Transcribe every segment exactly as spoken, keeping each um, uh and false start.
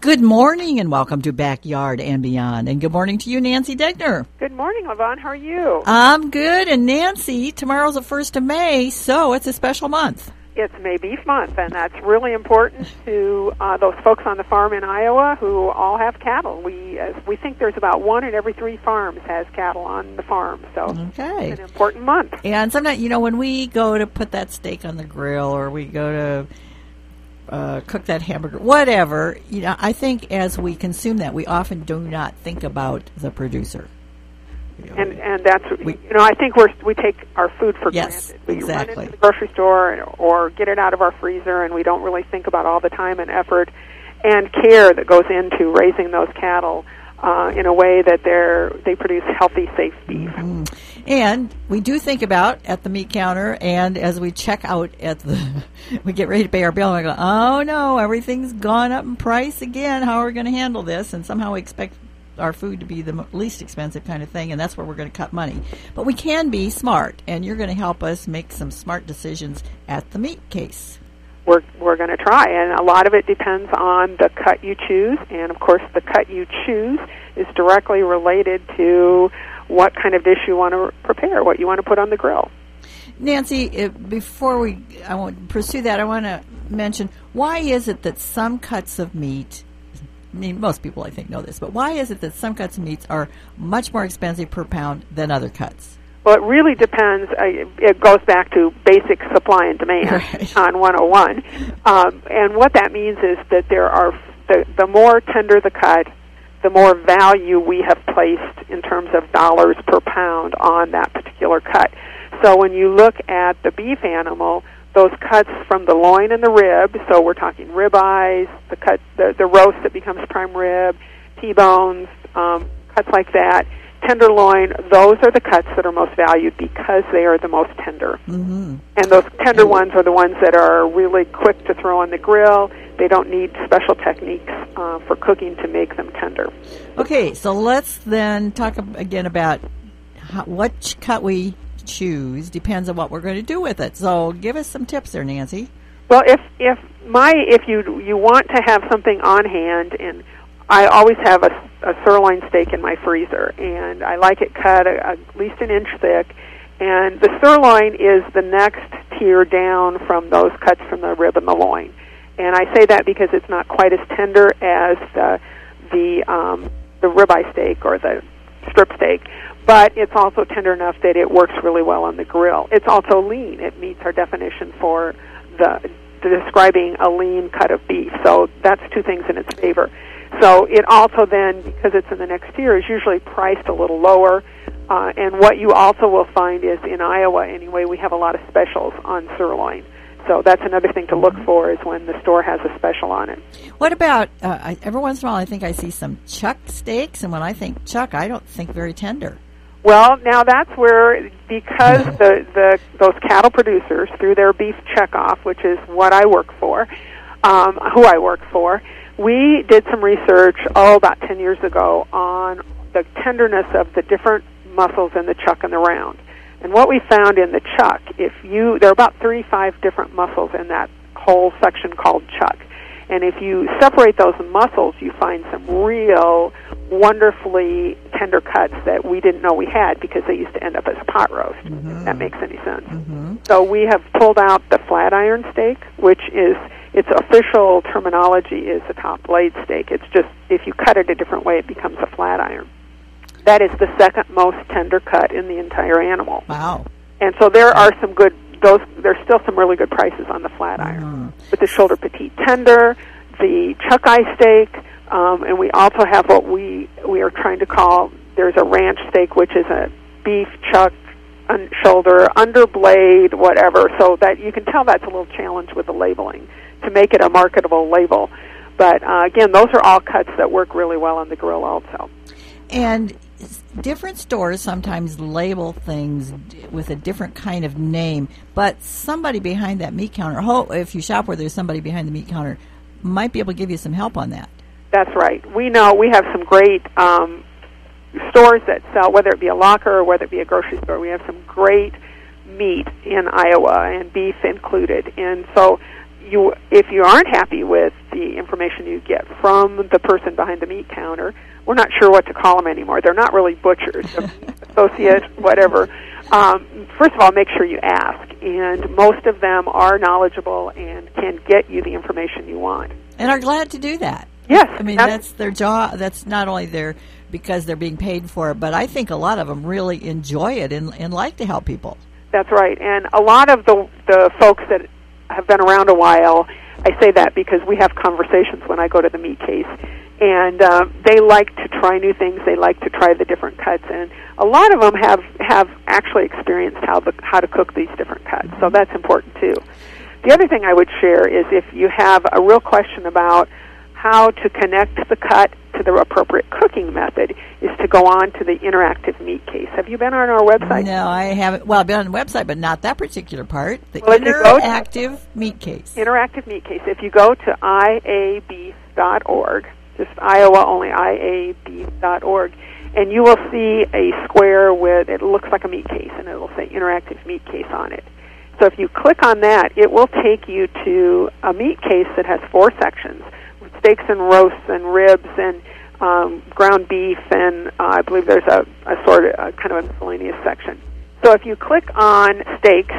Good morning and welcome to Backyard and Beyond. And good morning to you, Nancy Degner. Good morning, Levon. How are you? I'm good. And Nancy, tomorrow's the first of May, so it's a special month. It's May Beef Month, and that's really important to uh, those folks on the farm in Iowa who all have cattle. We uh, we think there's about one in every three farms has cattle on the farm, so okay. It's an important month. And sometimes, you know, when we go to put that steak on the grill or we go to uh, cook that hamburger, whatever, you know, I think as we consume that, we often do not think about the producer. You know, and and that's we, you know I think we we take our food for yes, granted. We exactly. run into the grocery store or get it out of our freezer, and we don't really think about all the time and effort and care that goes into raising those cattle uh, in a way that they're they produce healthy, safe beef. Mm-hmm. And we do think about at the meat counter, and as we check out at the, we get ready to pay our bill, and we go, oh no, everything's gone up in price again. How are we going to handle this? And somehow we expect our food to be the least expensive kind of thing, and that's where we're going to cut money. But we can be smart, and you're going to help us make some smart decisions at the meat case. We're we're going to try, and a lot of it depends on the cut you choose, and of course the cut you choose is directly related to what kind of dish you want to prepare, what you want to put on the grill. Nancy, before we I won't pursue that, I want to mention, why is it that some cuts of meat, I mean, most people, I think, know this, but why is it that some cuts of meats are much more expensive per pound than other cuts? Well, it really depends. Uh, it goes back to basic supply and demand right. on one oh one. Um, and what that means is that there are the, the more tender the cut, the more value we have placed in terms of dollars per pound on that particular cut. So when you look at the beef animal, those cuts from the loin and the rib, so we're talking rib eyes, the cut, the, the roast that becomes prime rib, T-bones, um, cuts like that, tenderloin, those are the cuts that are most valued because they are the most tender. Mm-hmm. And those tender ones are the ones that are really quick to throw on the grill. They don't need special techniques uh, for cooking to make them tender. Okay, so let's then talk again about how, what cut we choose depends on what we're going to do with it. So give us some tips there, Nancy. Well, if if my if you you want to have something on hand, and I always have a, a sirloin steak in my freezer, and I like it cut a, at least an inch thick. And the sirloin is the next tier down from those cuts from the rib and the loin. And I say that because it's not quite as tender as the the um, the ribeye steak or the strip steak, but it's also tender enough that it works really well on the grill. It's also lean. It meets our definition for the, the describing a lean cut of beef. So that's two things in its favor. So it also then, because it's in the next tier, is usually priced a little lower. Uh, and what you also will find is in Iowa, anyway, we have a lot of specials on sirloin. So that's another thing to look for is when the store has a special on it. What about, uh, I, every once in a while I think I see some chuck steaks, and when I think chuck, I don't think very tender. Well, now that's where, because the, the those cattle producers, through their beef checkoff, which is what I work for, um, who I work for, we did some research, oh, about ten years ago on the tenderness of the different muscles in the chuck and the round. And what we found in the chuck, if you, there are about thirty-five different muscles in that whole section called chuck. And if you separate those muscles, you find some real wonderfully tender cuts that we didn't know we had because they used to end up as a pot roast, mm-hmm. if that makes any sense. Mm-hmm. So we have pulled out the flat iron steak, which is, its official terminology is a top blade steak. It's just, if you cut it a different way, it becomes a flat iron. That is the second most tender cut in the entire animal. Wow. And so there are some good, those, there's still some really good prices on the flat iron. Mm-hmm. With the shoulder petite tender, the chuck eye steak, um, and we also have what we, we are trying to call, there's a ranch steak, which is a beef chuck un- shoulder, under blade, whatever. So that you can tell that's a little challenge with the labeling to make it a marketable label. But uh, again, those are all cuts that work really well on the grill also. And different stores sometimes label things with a different kind of name, but somebody behind that meat counter, if you shop where there's somebody behind the meat counter, might be able to give you some help on that. That's right. We know we have some great um, stores that sell, whether it be a locker or whether it be a grocery store, we have some great meat in Iowa, and beef included. And so you, if you aren't happy with the information you get from the person behind the meat counter, we're not sure what to call them anymore. They're not really butchers, associate, whatever. Um, first of all, make sure you ask, and most of them are knowledgeable and can get you the information you want. And are glad to do that. Yes. I mean, that's, that's their job. That's not only their, because they're being paid for it, but I think a lot of them really enjoy it and, and like to help people. That's right. And a lot of the the folks that have been around a while, I say that because we have conversations when I go to the meat case, and uh, they like to try new things. They like to try the different cuts, and a lot of them have, have actually experienced how the, how to cook these different cuts, so that's important too. The other thing I would share is if you have a real question about how to connect the cut to the appropriate cooking method, is to go on to the interactive meat case. Have you been on our website? No, I haven't. Well, I've been on the website, but not that particular part. The well, interactive meat case. Interactive meat case. If you go to I A beef dot org, just Iowa only, I A beef dot org, and you will see a square with, it looks like a meat case, and it will say interactive meat case on it. So if you click on that, it will take you to a meat case that has four sections, with steaks and roasts and ribs and um, ground beef, and uh, I believe there's a, a sort of a kind of a miscellaneous section. So if you click on steaks,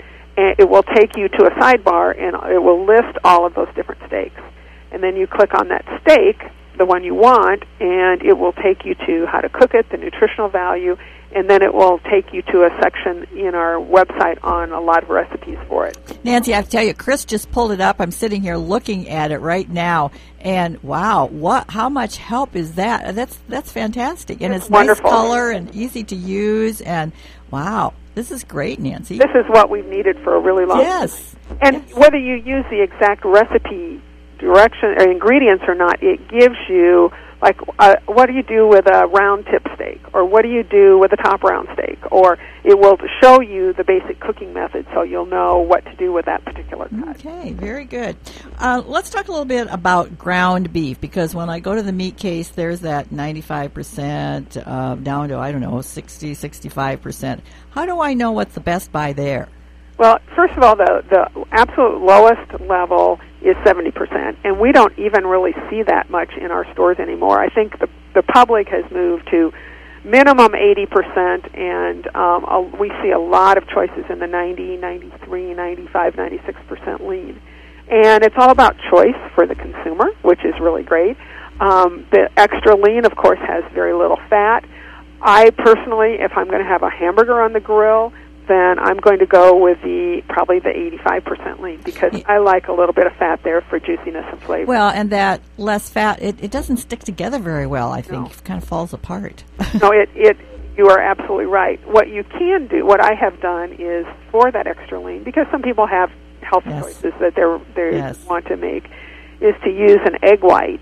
it will take you to a sidebar, and it will list all of those different steaks. And then you click on that steak, the one you want, and it will take you to how to cook it, the nutritional value, and then it will take you to a section in our website on a lot of recipes for it. Nancy, I have to tell you, Chris just pulled it up. I'm sitting here looking at it right now, and wow, what? How much help is that? That's that's fantastic, and it's, it's nice color and easy to use, and wow, this is great, Nancy. This is what we've needed for a really long yes. time. And yes. whether you use the exact recipe direction or ingredients or not, it gives you, like, uh, what do you do with a round tip steak, or what do you do with a top round steak, or it will show you the basic cooking method so you'll know what to do with that particular cut. Okay, very good. Uh, let's talk a little bit about ground beef, because when I go to the meat case, there's that ninety-five percent uh, down to, I don't know, sixty, sixty-five percent. How do I know what's the best buy there? Well, first of all, the, the absolute lowest level is seventy percent, and we don't even really see that much in our stores anymore. I think the the public has moved to minimum eighty percent, and um, a, we see a lot of choices in the ninety, ninety-three, ninety-five, ninety-six percent lean. And it's all about choice for the consumer, which is really great. Um, the extra lean, of course, has very little fat. I personally, if I'm going to have a hamburger on the grill, then I'm going to go with the probably the eighty-five percent lean, because I like a little bit of fat there for juiciness and flavor. Well, and that less fat, it, it doesn't stick together very well, I think. No. It kind of falls apart. no, it, it you are absolutely right. What you can do, what I have done is for that extra lean, because some people have health yes. choices that they're, they yes. want to make, is to use an egg white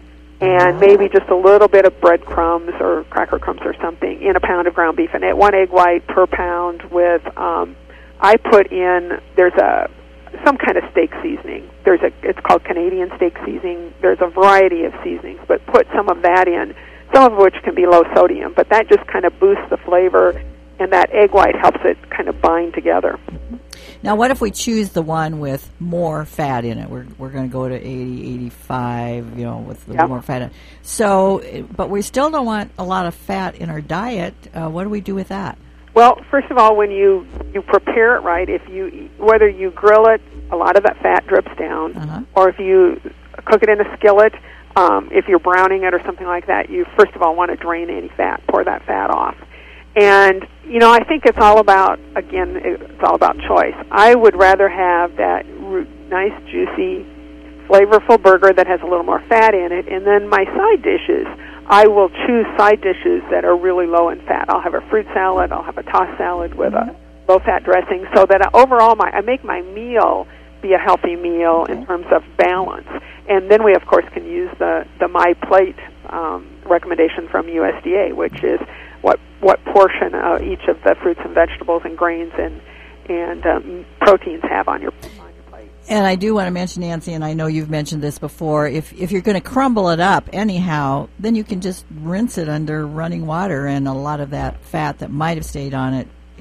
and maybe just a little bit of breadcrumbs or cracker crumbs or something in a pound of ground beef, and at one egg white per pound with, um, I put in, there's a, some kind of steak seasoning. There's a, it's called Canadian steak seasoning. There's a variety of seasonings, but put some of that in, some of which can be low sodium, but that just kind of boosts the flavor, and that egg white helps it kind of bind together. Now, what if we choose the one with more fat in it? We're we're going to go to eighty, eighty-five, you know, with the yep. more fat in it. So, but we still don't want a lot of fat in our diet. Uh, what do we do with that? Well, first of all, when you, you prepare it right, if you whether you grill it, a lot of that fat drips down, uh-huh. or if you cook it in a skillet, um, if you're browning it or something like that, you first of all want to drain any fat, pour that fat off. And, you know, I think it's all about, again, it's all about choice. I would rather have that nice, juicy, flavorful burger that has a little more fat in it, and then my side dishes, I will choose side dishes that are really low in fat. I'll have a fruit salad, I'll have a tossed salad with a low-fat dressing, so that overall my I make my meal be a healthy meal in terms of balance. And then we, of course, can use the, the My Plate um, recommendation from U S D A, which is what what portion of each of the fruits and vegetables and grains and and um, proteins have on your, on your plate. And I do want to mention, Nancy, and I know you've mentioned this before, if if you're going to crumble it up anyhow, then you can just rinse it under running water, and a lot of that fat that might have stayed on it is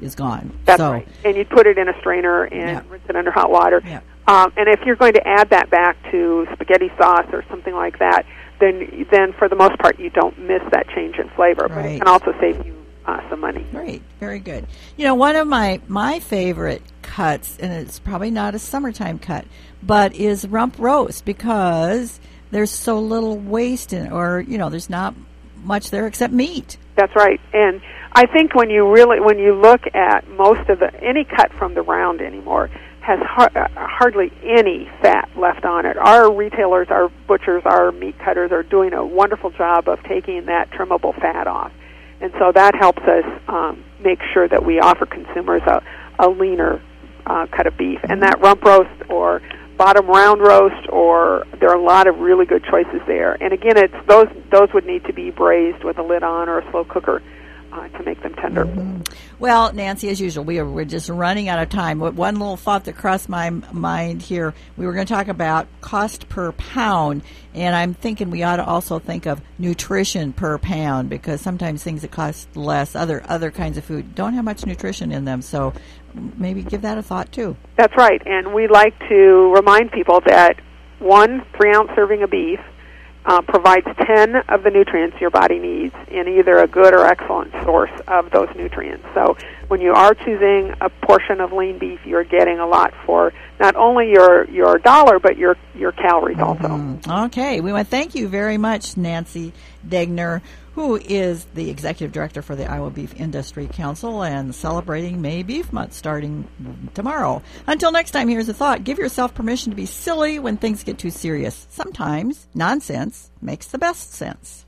is gone. That's so, right. And you'd put it in a strainer and yeah. rinse it under hot water. Yeah. Um, and if you're going to add that back to spaghetti sauce or something like that, then then for the most part you don't miss that change in flavor. Right. But it can also save you uh, some money. Great, very good. You know, one of my, my favorite cuts, and it's probably not a summertime cut, but is rump roast, because there's so little waste in it, or, you know, there's not much there except meat. That's right. And I think when you really, when you look at most of the, any cut from the round anymore has har- uh, hardly any fat left on it. Our retailers, our butchers, our meat cutters are doing a wonderful job of taking that trimmable fat off. And so that helps us um, make sure that we offer consumers a, a leaner uh, cut of beef. And that rump roast or bottom round roast, or there are a lot of really good choices there. And again, it's those those would need to be braised with a lid on or a slow cooker uh, to make them tender. Mm-hmm. Well, Nancy, as usual, we are, we're just running out of time. One little thought that crossed my mind here, we were going to talk about cost per pound, and I'm thinking we ought to also think of nutrition per pound, because sometimes things that cost less, other other kinds of food, don't have much nutrition in them. So maybe give that a thought, too. That's right. And we like to remind people that one three-ounce serving of beef uh, provides ten of the nutrients your body needs in either a good or excellent source of those nutrients. So when you are choosing a portion of lean beef, you're getting a lot for not only your, your dollar, but your, your calories also. Mm-hmm. Okay. We want to thank you very much, Nancy Degner, who is the Executive Director for the Iowa Beef Industry Council and celebrating May Beef Month starting tomorrow. Until next time, here's a thought. Give yourself permission to be silly when things get too serious. Sometimes nonsense makes the best sense.